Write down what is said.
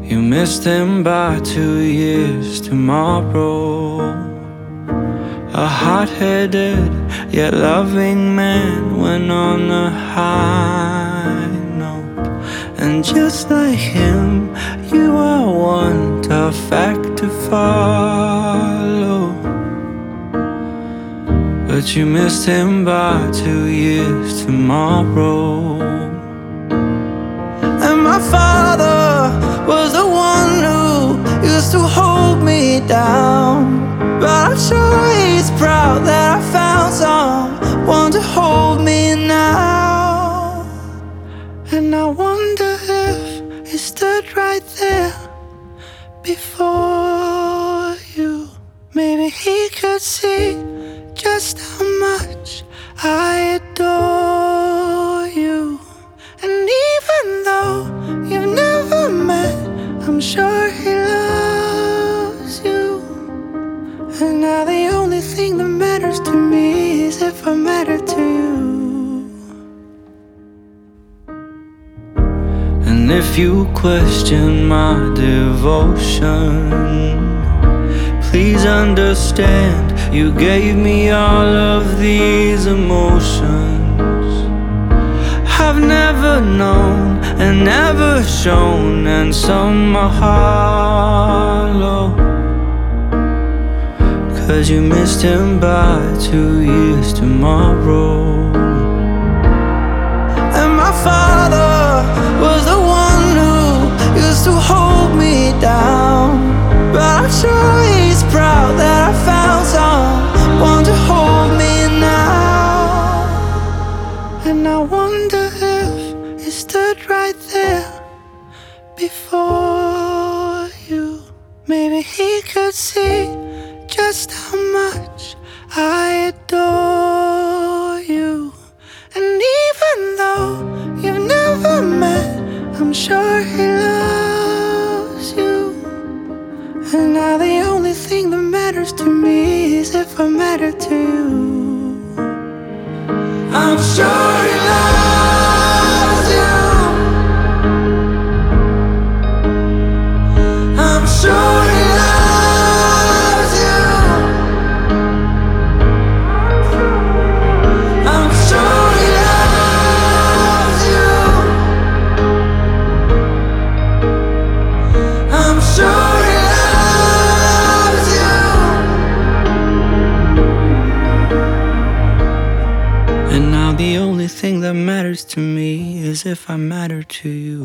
You missed him by 2 years tomorrow. A hot-headed yet loving man went on a high note. And just like him, you are one tough act to follow. But you missed him by 2 years tomorrow. And my father was the one who used to hold me down. But I'm sure he's proud that I found someone to hold me now. And I wonder if he stood right there before you. Maybe he could see just how much I adore you. And even though you've never met, I'm sure he loves you. And now the only thing that matters to me is if I matter to you. And if you question my devotion, please understand you gave me all of these emotions I've never known and never shown, and some are hollow. 'Cause you missed him by 2 years tomorrow. And my father was the one who used to hold me down. But I'm sure he's proud that I found someone to hold me now. And I wonder if he stood right there before you. Maybe he could see just how much I adore you. And even though you've never met, I'm sure he loves you. And now the only thing that matters to me is if I matter to you. I'm sure he loves you. I'm sure he loves you. I'm sure he loves you. I'm sure he loves you. And now the only thing that matters to me is if I matter to you.